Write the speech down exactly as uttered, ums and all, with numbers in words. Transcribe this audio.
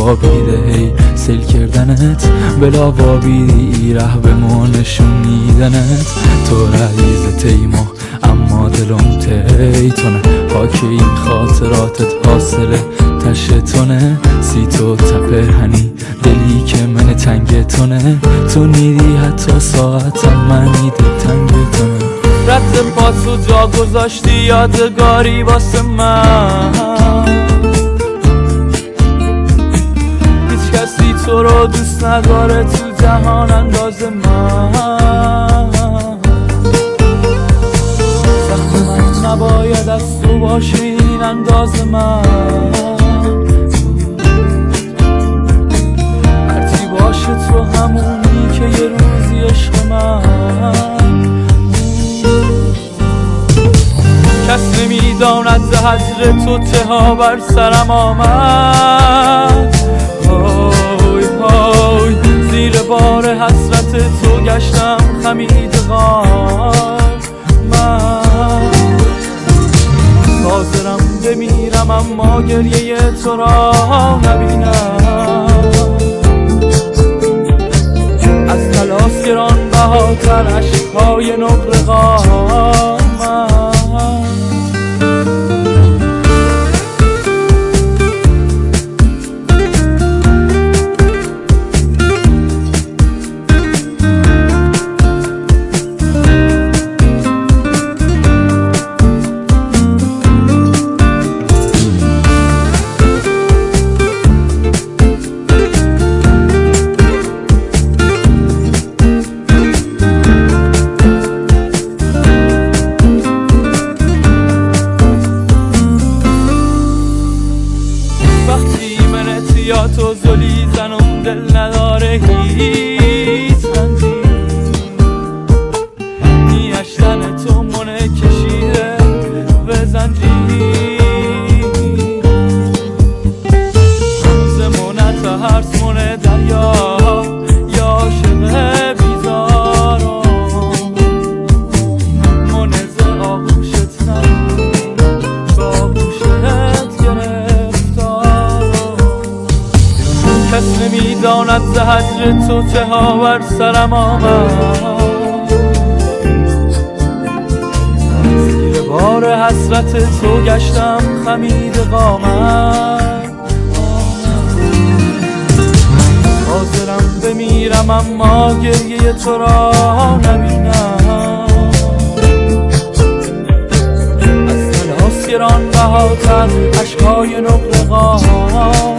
خوابیده هی سیل کردنت بلا وابیدی ره به ما نشون میدنت تو رئیز تیما اما دلم تیتونه خاک این خاطراتت حاصل تشتونه سی تو تپرهنی دلی که من تنگ تونه تو نیدی حتی ساعتم منی دل تنگ تونه رد پاسو جا گذاشتی یادگاری واسه من هیچ کسی تو رو دوست نداره تو جهان انداز من زخم من نباید از تو باشه این انداز من هرچی باشه تو همونی که یه روزی عشق من کس نمیداند ز هجر تو چه ها بر سرم آمد های های زیر بار حسرت تو گشتم خمیدگان من حاضرم بمیرم اما گریه تو را نبینم از تلاس گران بهاتر عشقهای نقره‌قان من یا تو زلی زنم دل نداره هیچ رنجی نیشتن تو منه کشیده به زنجیر زمونه تا هرس منه دریا یا عاشق بیزارم منه ز آغوشت نم با آغوشت گرفتارم کس نمیداند ز هجر تو چه ها بر سرم آمد زیر بار حسرت تو گشتم خمید قامت حاضرم بمیرم اما گریه تو را نبینم از تلاس گران بهاتر عشقهای نقره‌قان